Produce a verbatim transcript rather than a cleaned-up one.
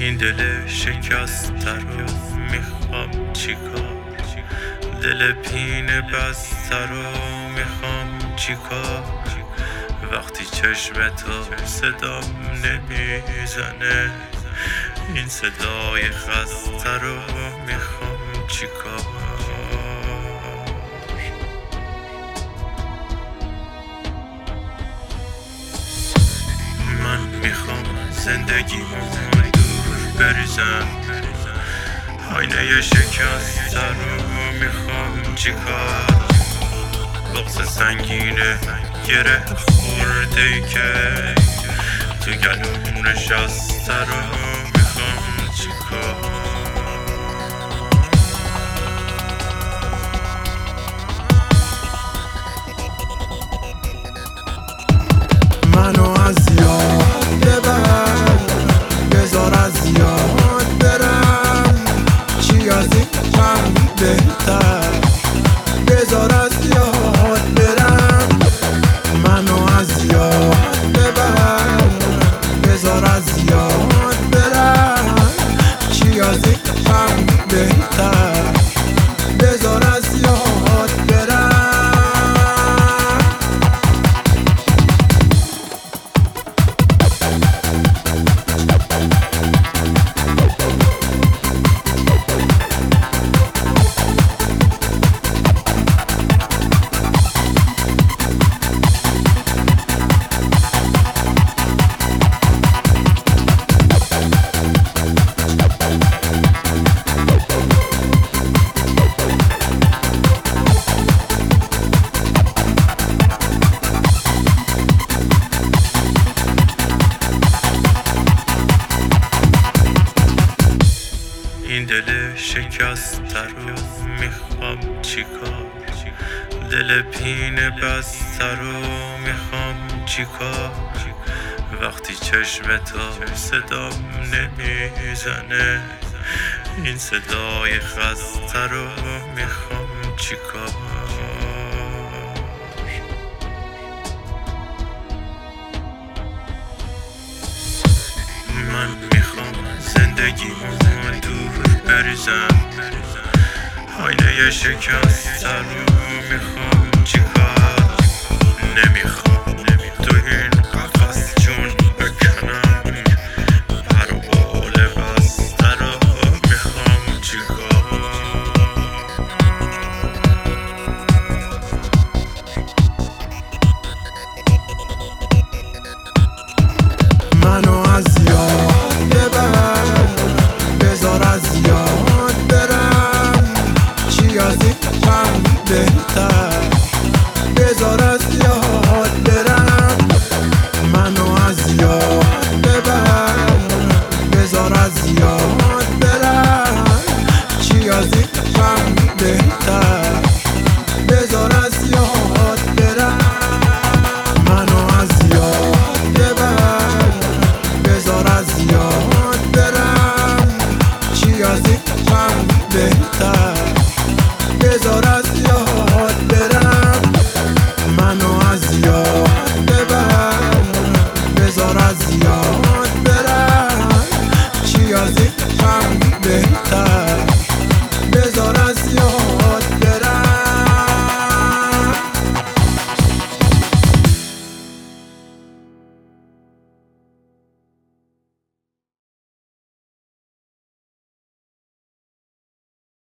این دل شکسته رو میخوام چیکار، دل پینه بسته رو میخوام چیکار. وقتی چشم تو صدام نمیزنه، این صدای خسته رو میخوام چیکار. من میخوام زندگیمو دور بریزم، آینه شکسته رو میخوام چیکار. بغض سنگینه گره خورده ای که تو گلوم نشسته رو میخوام چیکار. منو از یاد ببر، بذار از یاد برم، چی از این من بهتر، بذار از یاد برم. منو از یاد ببر، بذار از یاد برم، چی از این من بهتر، بذار از یاد برم. این دل شکسته رو میخوام چیکار، دل پینه بسته رو میخوام چیکار. وقتی چشم تو صدام نمیزنه، این صدای خسته رو میخوام چیکار. من میخوام زندگیمو دور بریزم، آینه شکسته رو میخوام چیکار. نمیخوام تو این